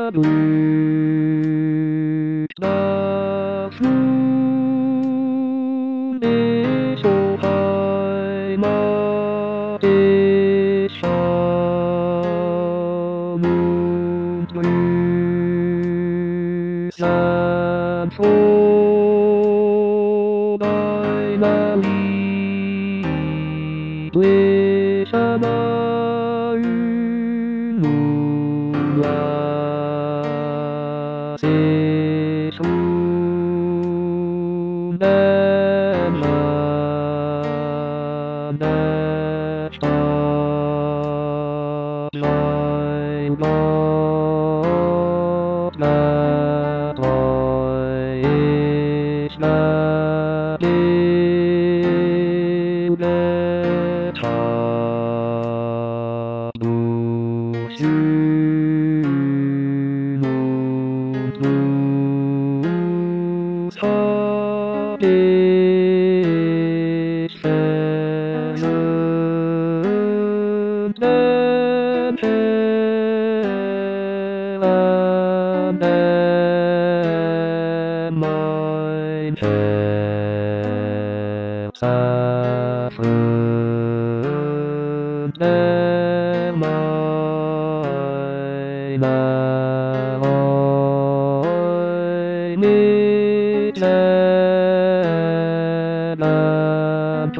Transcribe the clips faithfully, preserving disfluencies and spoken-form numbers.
das nun ist so heimatlich warm und grüßend von einer lieblichen Erinnerung, was ich nun in meiner Stadt sein Gott getreu ich mit ihm getan durch Sühn und Gruß hab ich versöhnt den Fehlern, der mein Herz erfüllt, der meine Reue mit Tränen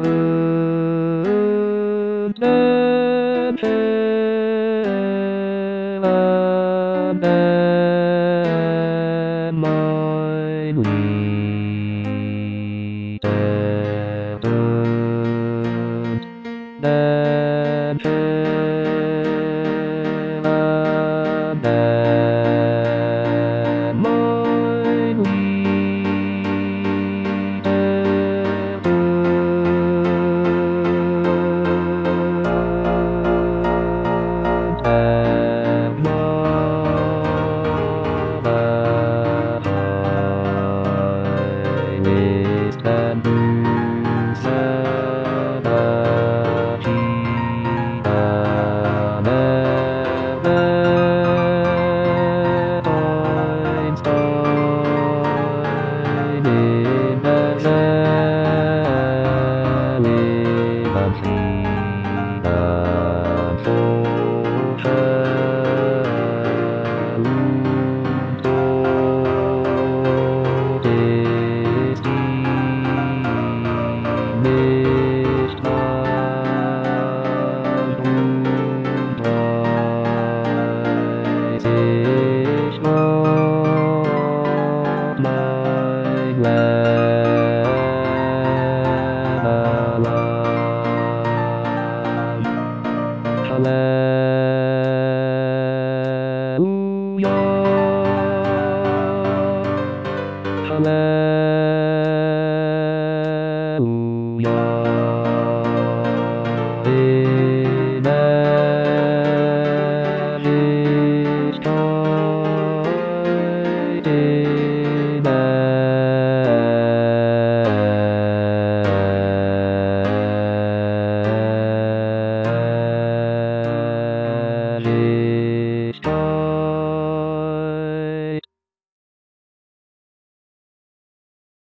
trübt, den Fehlern, der mein Lied erdrückt, den Fehlern, der mein Lied erdrückt, der Mauerheim ist ein düsterer China, der einst ein in der seligen Frieden vor Hölle und Tod ist ihm nicht fern und weiß ich noch mein Leben lang.